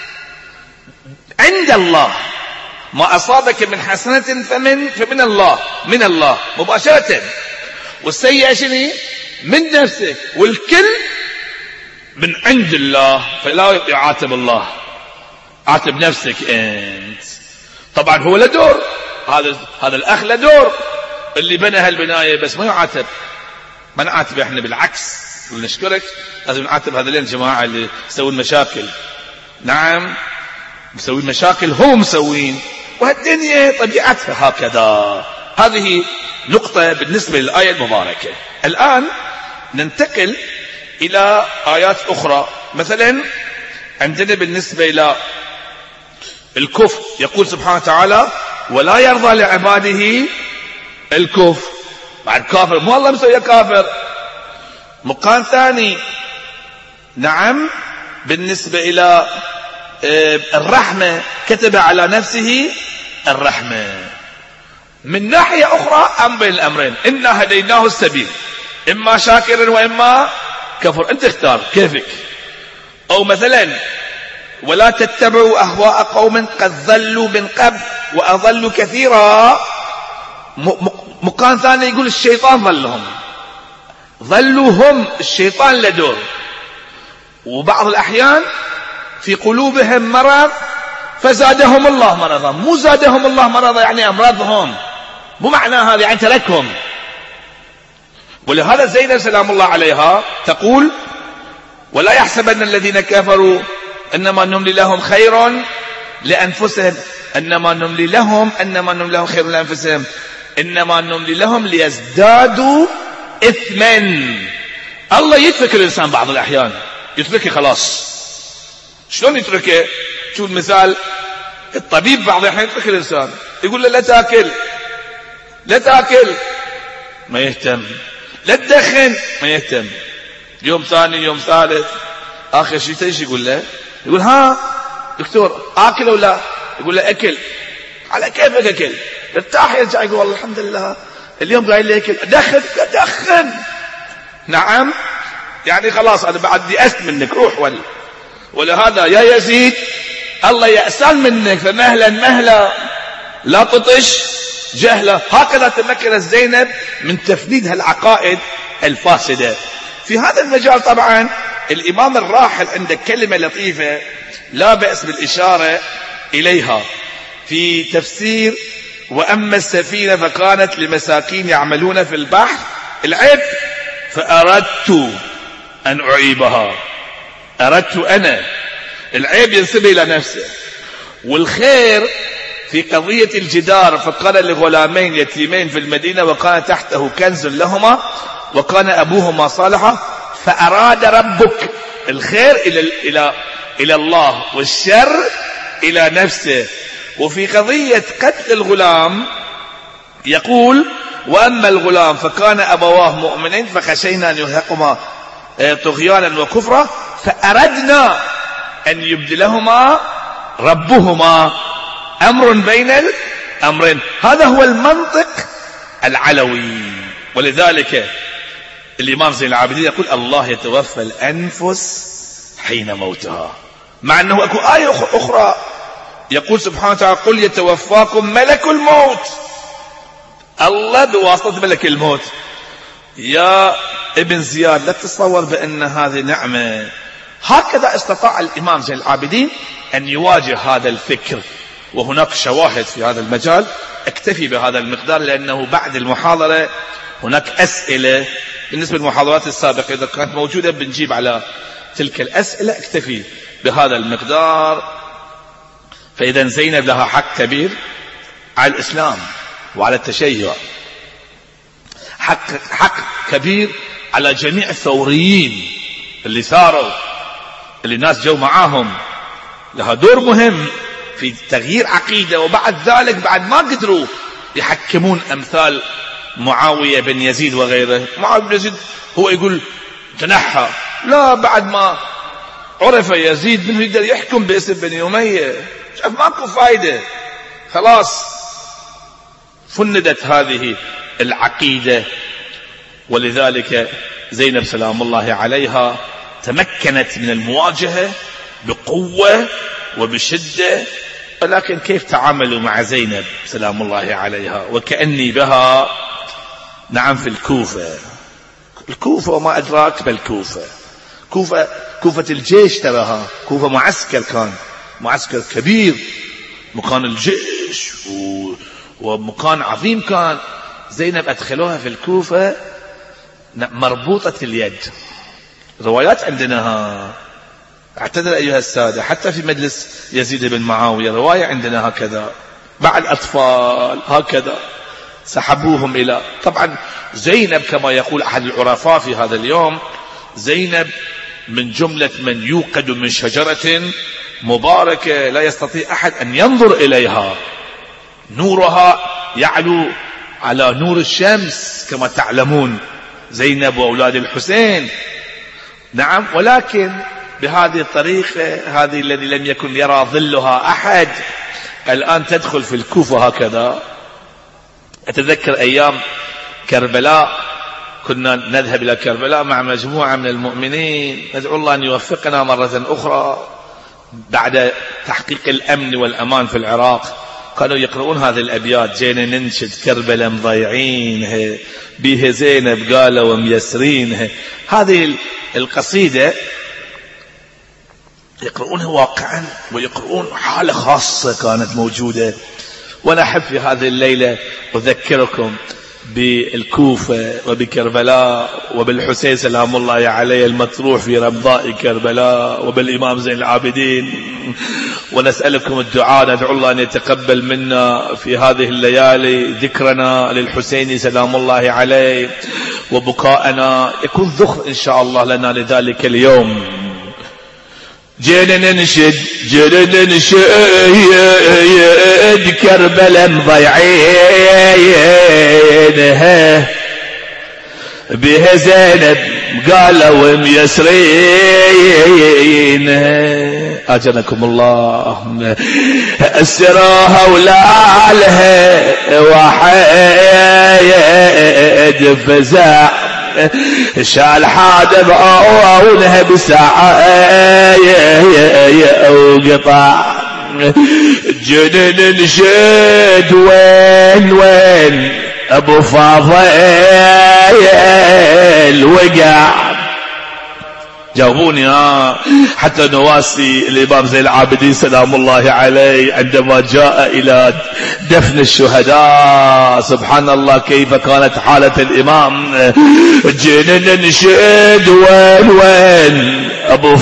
عند الله ما أصابك من حسنة فمن الله، من الله مباشرة. والسيئة شنو؟ من نفسك، والكل من عند الله. فلا يعاتب الله، عاتب نفسك انت. طبعا هو له دور، هذا الأخ له دور، اللي بنى هالبناية، بس ما يعاتب. ما نعاتب احنا، بالعكس ونشكرك، لازم نعاتب هذين الجماعة اللي يسوون مشاكل. نعم، مسوين مشاكل، هم مسوين، وهالدنيا طبيعتها هكذا. هذه نقطة بالنسبة للآية المباركة. الآن ننتقل إلى آيات أخرى. مثلا عندنا بالنسبة إلى الكفر يقول سبحانه وتعالى ولا يرضى لعباده الكفر. بعد كافر، مو الله مسويه كافر. مقام ثاني نعم بالنسبة إلى الرحمة كتب على نفسه الرحمة. من ناحية أخرى أم بين الأمرين، إنا هديناه السبيل إما شاكرا وإما كفر، أنت اختار كيفك. أو مثلا ولا تتبعوا أهواء قوم قد ضلوا من قبل وأضلوا كثيرا. مقام ثاني يقول الشيطان ضلوا هم الشيطان لدور. وبعض الأحيان في قلوبهم مرض فزادهم الله مرضا، مو زادهم الله مرضا يعني أمراضهم، مو معنى هذا يعني تركهم. ولهذا زينب سلام الله عليها تقول ولا يحسبن الذين كفروا إنما نملي لهم خير لأنفسهم إنما نملي لهم خير لأنفسهم إنما نملي لهم ليزدادوا إثما. الله يترك الإنسان بعض الأحيان، يتركه خلاص. شلون يتركه؟ شوف المثال، الطبيب بعض الأحيان يترك الإنسان يقول له لا تأكل ما يهتم، لا تدخن ما يهتم. يوم ثاني يوم ثالث آخر شيء ايش يقول له؟ يقول ها دكتور آكل أو لا؟ يقول له أكل. على كيفك أكل؟ ارتاح يرجع يقول والله الحمد لله اليوم قايل لي أكل. دخن. نعم يعني خلاص أنا بعد يأست منك روح. ولهذا يا يزيد الله يأسان منك فمهلا لا تطش جهله. هكذا تمكنت زينب من تفنيد هالعقائد الفاسدة. في هذا المجال طبعا الإمام الراحل عنده كلمة لطيفة لا بأس بالإشارة إليها في تفسير وأما السفينة فكانت لمساكين يعملون في البحر العيب فأردت أن أعيبها. أردت أنا، العيب ينسب إلى نفسه. والخير في قضية الجدار فقال لغلامين يتيمين في المدينة وكان تحته كنز لهما وكان أبوهما صالحا فأراد ربك الخير إلى الله والشر إلى نفسه. وفي قضية قتل الغلام يقول وأما الغلام فكان أبواه مؤمنين فخشينا أن يرهقهما طغيانا وكفرا فأردنا أن يبدلهما ربهما أمر بين الأمرين. هذا هو المنطق العلوي. ولذلك الإمام زين العابدين يقول الله يتوفى الأنفس حين موتها، مع أنه أكو آية أخرى يقول سبحانه وتعالى قل يتوفاكم ملك الموت. الله بواسطة ملك الموت. يا ابن زياد لا تتصور بأن هذه نعمة. هكذا استطاع الإمام زين العابدين أن يواجه هذا الفكر، وهناك شواهد في هذا المجال. اكتفي بهذا المقدار لأنه بعد المحاضرة هناك أسئلة بالنسبة للمحاضرات السابقة إذا كانت موجودة بنجيب على تلك الأسئلة. اكتفي بهذا المقدار. فإذا زينب لها حق كبير على الإسلام وعلى التشيع، حق كبير على جميع الثوريين اللي ثاروا، اللي ناس جو معاهم. لها دور مهم في تغيير عقيدة. وبعد ذلك بعد ما قدروا يحكمون أمثال معاوية بن يزيد وغيره، معاوية بن يزيد هو يقول تنحى، لا بعد ما عرف يزيد منه يقدر يحكم باسم بني أمية، شاف ماكو فايدة، خلاص فندت هذه العقيدة. ولذلك زينب سلام الله عليها تمكنت من المواجهة بقوة وبشدة. ولكن كيف تعاملوا مع زينب سلام الله عليها؟ وكأني بها نعم في الكوفة وما أدراك بالكوفة. كوفة الجيش تراها، كوفة معسكر، كان معسكر كبير، مكان الجيش ومكان عظيم. كان زينب أدخلوها في الكوفة مربوطة اليد. روايات عندنا اعتذر أيها السادة حتى في مجلس يزيد بن معاوية رواية عندنا هكذا، مع الأطفال هكذا سحبوهم إلى. طبعا زينب كما يقول أحد العرفاء في هذا اليوم زينب من جملة من يوقد من شجرة مباركة لا يستطيع أحد أن ينظر إليها، نورها يعلو على نور الشمس كما تعلمون، زينب وأولاد الحسين. نعم، ولكن بهذه الطريقة هذه الذي لم يكن يرى ظلها أحد، الآن تدخل في الكوفة هكذا. أتذكر أيام كربلاء كنا نذهب إلى كربلاء مع مجموعة من المؤمنين، ندعو الله أن يوفقنا مرة أخرى بعد تحقيق الأمن والأمان في العراق. كانوا يقرؤون هذه الأبيات: جينا ننشد كربلاء مضيعين بيه زينب قالوا وميسرين. هذه القصيدة يقرؤونها واقعا، ويقرؤون حالة خاصة كانت موجودة. وأنا أحب في هذه الليلة أذكركم بالكوفة وبكربلاء وبالحسين سلام الله عليه المطروح في رمضاء كربلاء، وبالإمام زين العابدين، ونسألكم الدعاء، ندعو الله أن يتقبل منا في هذه الليالي ذكرنا للحسين سلام الله عليه، وبكاءنا يكون ذخر إن شاء الله لنا لذلك اليوم. جينا ننشد كربلاء مضيعينها بها زينب قالوا ميسرينها. أجركم الله. أسراها ولا لها واحد فزع شال حاد بعونها بساعة وقطع. جنن نشد وين أبو فاضل وقع. جاوبوني حتى نواسي الإمام زين العابدين سلام الله عليه عندما جاء إلى دفن الشهداء. سبحان الله كيف كانت حالة الإمام. جينا نشد وين أبو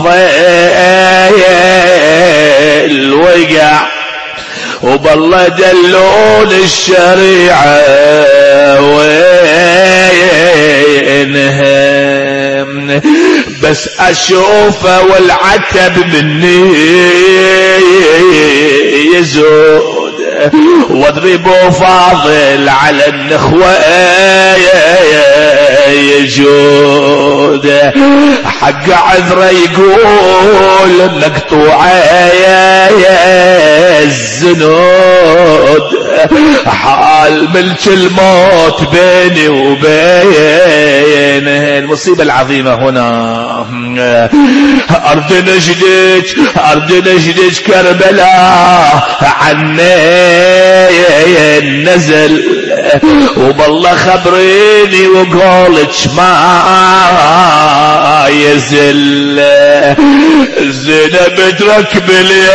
فاضل وقع، وبالله دلون الشريعة وينها، بس أشوفه والعتب مني يزود، واضربه فاضل على النخوة يجود. حق عذره يقول مقطوعة الزنود، حال ملك الموت بيني وبينه. المصيبة العظيمة هنا أرض نجدك كربلاء عني نزل، وبالله خبريني وقولك ما يزل. زينب تركب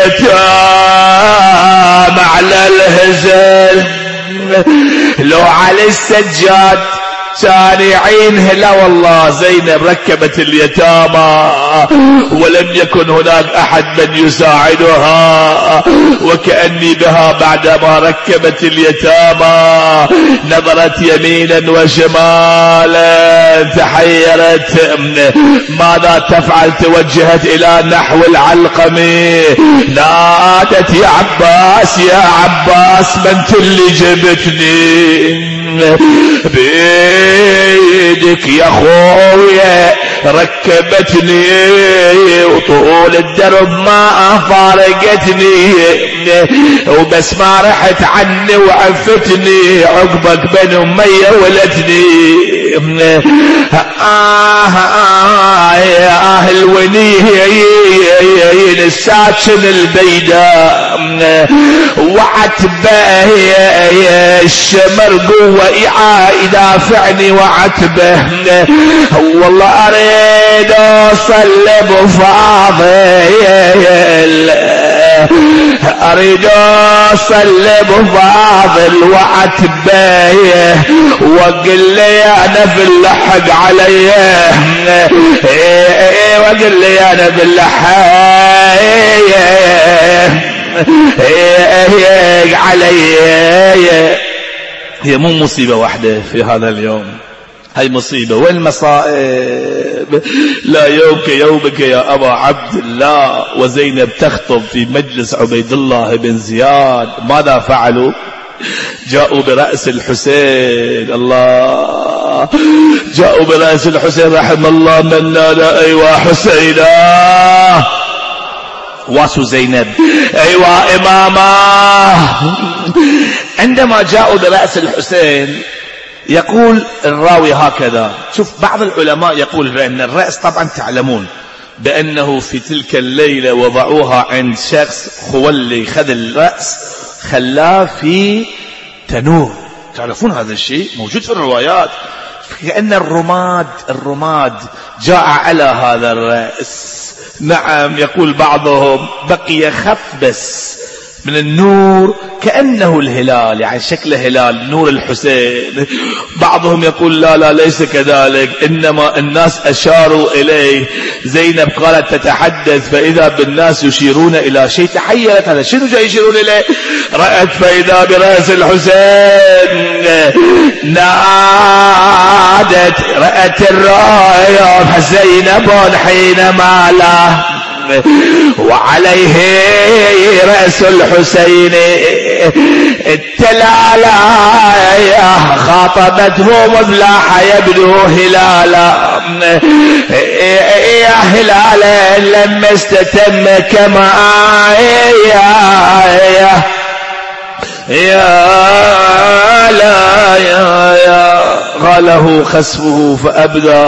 اليتام على الهزل، لو على السجاد سارعين. لا والله زينب ركبت اليتامى ولم يكن هناك أحد من يساعدها، وكأني بها بعدما ركبت اليتامى نظرت يمينا وشمالا تحيرت ماذا تفعل. توجهت إلى نحو العلقمي، نادت يا عباس يا عباس ما انت اللي جبتني بيدك يا خويا ركبتني، وطول الدرب ما فارقتني، وبس ما رحت عني وعفتني، عقبك بن أمية ولدني. يا أهل ونين الساكن البيداء، وعتبه الشمر قوة يدافعني وعتبه. والله أريد أوصل أبو فاضل، أريد أوصل أبو فاضل وعتبه، وقل لي أنا باللحق علي، وقل لي أنا باللحق علي. هي مو مصيبة واحدة في هذا اليوم، هاي مصيبة والمصائب. لا يومك يومك يا أبا عبد الله. وزينب تخطب في مجلس عبيد الله بن زياد. ماذا فعلوا؟ جاءوا برأس الحسين. الله، جاءوا برأس الحسين رحم الله من نادى أيوا حسينا. واسوا زينب أيوا إماما. عندما جاءوا برأس الحسين يقول الراوي هكذا. شوف، بعض العلماء يقول بأن الرأس، طبعا تعلمون بأنه في تلك الليلة وضعوها عند شخص خولي، خذ الرأس خلاه في تنور. تعرفون هذا الشيء موجود في الروايات. كأن الرماد جاء على هذا الرأس. نعم، يقول بعضهم بقي خط بس من النور كأنه الهلال، يعني شكل هلال نور الحسين. بعضهم يقول لا ليس كذلك، إنما الناس أشاروا إليه. زينب قالت تتحدث فإذا بالناس يشيرون إلى شيء. تحيرت، هذا شنو جاي يشيرون إليه؟ رأت فإذا برأس الحسين. نادت، رأت الراية زينب حينما لا وعليه رأس الحسين التلالة. خاطبته مفلح يبدو هلالا. يا هلالا لما استتم كما يا لا يا غاله خسفه فأبدى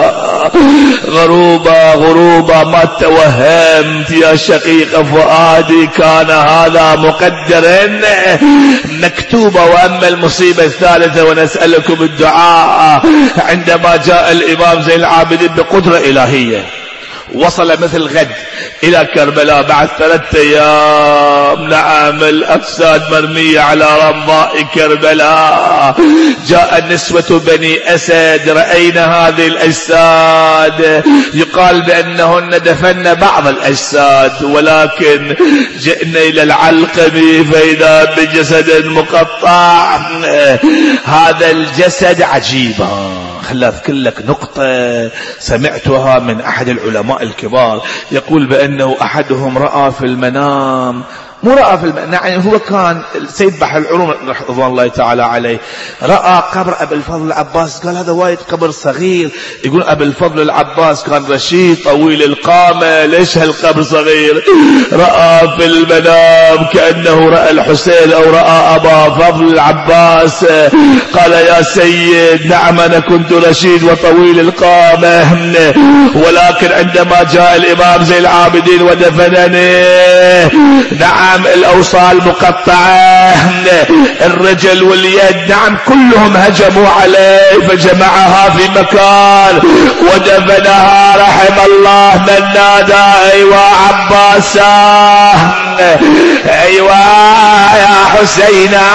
غروبا ما توهمت يا شقيق فؤادي كان هذا مقدرا مكتوبة. وأما المصيبة الثالثة ونسألكم الدعاء. عندما جاء الإمام زين العابدين بقدرة إلهية وصل مثل غد إلى كربلاء بعد 3 أيام. نعم، الأجساد مرمية على رمضاء كربلاء. جاء النسوة بني أسد، رأينا هذه الأجساد. يقال بأنهن دفن بعض الأجساد، ولكن جئنا إلى العلقم فإذا بجسد مقطع. هذا الجسد عجيبا. خلي أذكر لك نقطة سمعتها من أحد العلماء الكبار. يقول بأنه أحدهم رأى في المنام، مو رأى في المنام، يعني هو كان سيد بحر العلوم رضوان الله تعالى عليه، رأى قبر أبي الفضل العباس. قال هذا وايد قبر صغير. يقول أبي الفضل العباس كان رشيد طويل القامة، ليش هالقبر صغير؟ رأى في المنام كأنه رأى الحسين أو رأى أبا فضل العباس. قال يا سيد نعم أنا كنت رشيد وطويل القامة، ولكن عندما جاء الإمام زين العابدين ودفنني نعم الأوصال مقطعة، الرجل واليد نعم كلهم هجموا عليه فجمعها في مكان ودفنها. رحم الله من نادى أيوا عباسا أيوا يا حسينا.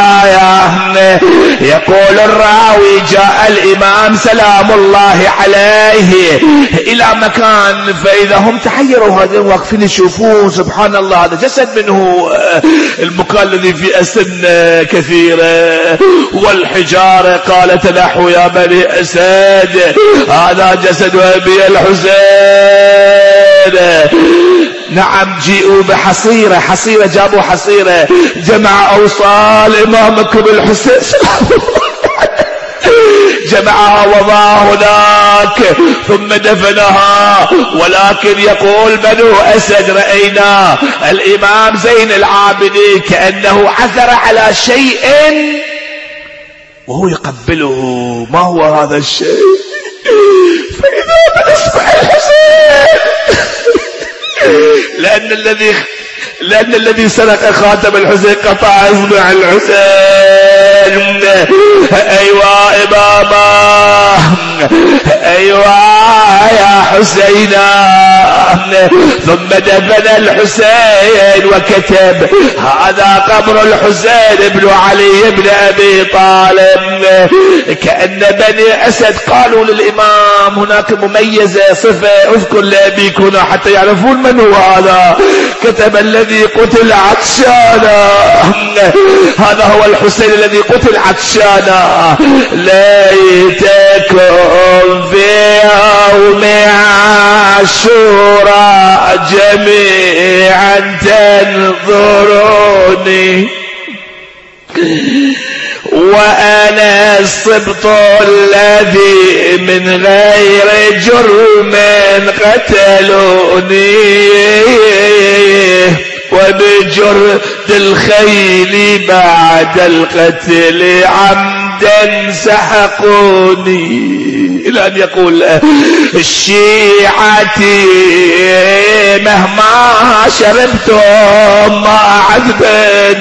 يقول الراوي جاء الإمام سلام الله عليه إلى مكان فإذا هم تحيروا، هذين واقفين يشوفون سبحان الله هذا جسد منه المكان الذي في أسن كثيرة والحجارة. قال تنحوا يا بني أسد هذا جسد أبي الحسين. نعم جيئوا بحصيرة، حصيرة جابوا حصيرة، جمع أوصال إمامكم الحسين جمعها وضعها هناك ثم دفنها. ولكن يقول بنو أسد رأينا الإمام زين العابدين كأنه عثر على شيء وهو يقبله. ما هو هذا الشيء؟ فإذا بإصبع الحسين لأن الذي سرق خاتم الحسين قطع اصبع الحسين. أيوا إماما أيوا يا حسينا. ثم دفن الحسين وكتب هذا قبر الحسين ابن علي بن أبي طالب. كأن بني أسد قالوا للإمام هناك مميزة صفة اذكر لأبيك هنا حتى يعرفون من هو هذا. كتب الذي قتل عطشانا، هذا هو الحسين الذي قتل عطشانا. ليتكم في يوم عاشوراء جميعا تنظروني وأنا السبط الذي من غير جرم قتلوني، وبجرد الخيل بعد القتل عمدا سحقوني. إلى أن يقول الشيعة مهما شربتم ما عذبا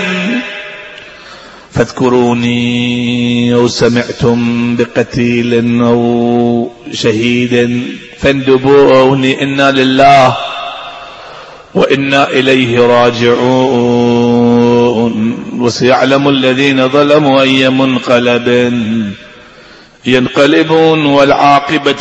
فاذكروني أو سمعتم بقتيل أو شهيد فاندبوني، إنا لله وإنا إليه راجعون. وسيعلم الذين ظلموا أي منقلب ينقلبون والعاقبة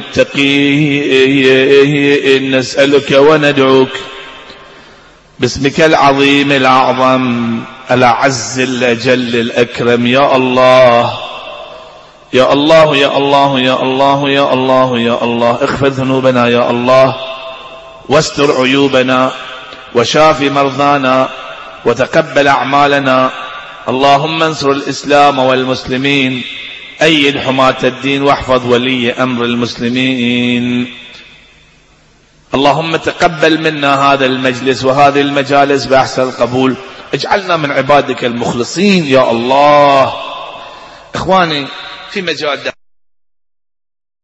للمتقين. نسألك وندعوك باسمك العظيم الأعظم الأعز الأجل الأكرم، يا الله يا الله يا الله يا الله يا الله يا الله، اغفر ذنوبنا يا الله، واستر عيوبنا، وشاف مرضانا، وتقبل أعمالنا. اللهم انصر الإسلام والمسلمين، أيد حماة الدين، واحفظ ولي أمر المسلمين. اللهم تقبل منا هذا المجلس وهذه المجالس بأحسن القبول، اجعلنا من عبادك المخلصين يا الله. إخواني في مجال